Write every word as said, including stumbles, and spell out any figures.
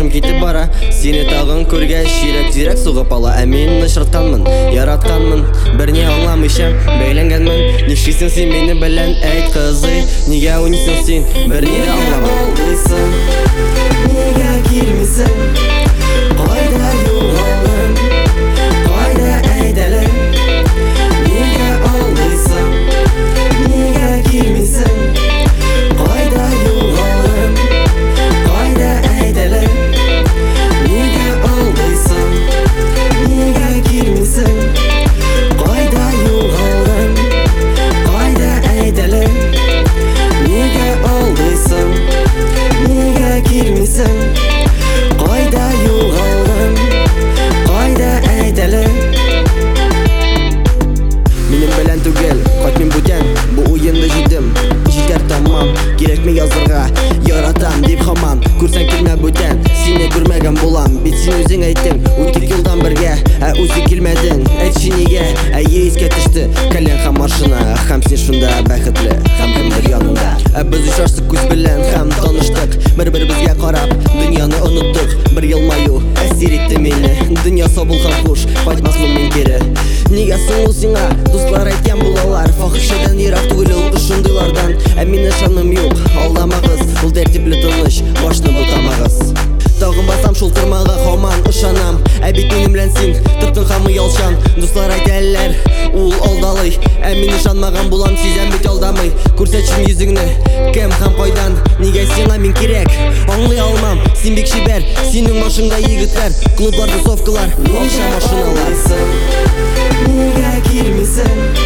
башым кетіп бара. Сені тағын көргәч ширек-зирек сугып ала. Ә мен ышыртканмын, яратканмын, берне аңламыйча бәйләнгәнмен. Нишлисең син мине белән, әйт кызый, нигә уйныйсың син, берне дә аңламыйсың? Нигә килмисең? Кайда югалдың? Кайда әйдәлең? Нигә алдыйсың? Нигә килмисең? Кайда югалдың? Кайда әйдәлең? Нигә алдыйсың? Нигә килмисең? Кайда югалдың? Кайда әйдәлең? Нигә алдыйсың? Нигә килмисең? Кайда югалдың? Кайда әйдәлең? Минем белән түгел, кайт мин бүтән, бу уенда җидем. Җитәр тамам, кирәкми язырга, яратам дип һаман. Күрсәң килмә бүтән, сине күрмәгән булам. Бит син үзең әйттең, үтик елдан бергә, ә үзе килмәдең. Әйтче нигә, әйе искә төште каләң һәм машина. Һәм син шунда бәхетле, һәм кемдер янында. Ә без очраштык күз белән һәм таныштык. Бер-беребезгә карап, дөньяны оныттык. Бер елмаю әсир итте мине. Дөнья сабылган хуш, кайтмасмын мин кире. Нигә соң ул сиңа дуслар әйткән булалар? Фахишәдән ерак түгел ул шундыйлардан. Ә мин ышаным юк, алдамагыз, ул тәртипле тыныч, башны бутамагыз. Тагын басам шул тырмага, һаман ышанам. Ә бит минем белән син тыртын һәм ялчан. Дуслар әйтәләр, ул алдалый, ә мин ышанмаган булам, сизәм бит алдамый. Күрсәтче йөзеңне, кем һәм кайдан? Нигә сиңа мин кирәк? Аңлый алмам, син бик чибәр, синең башыңда егетләр, клублар, тусовкалар, акча машиналар. Нигә килмисең?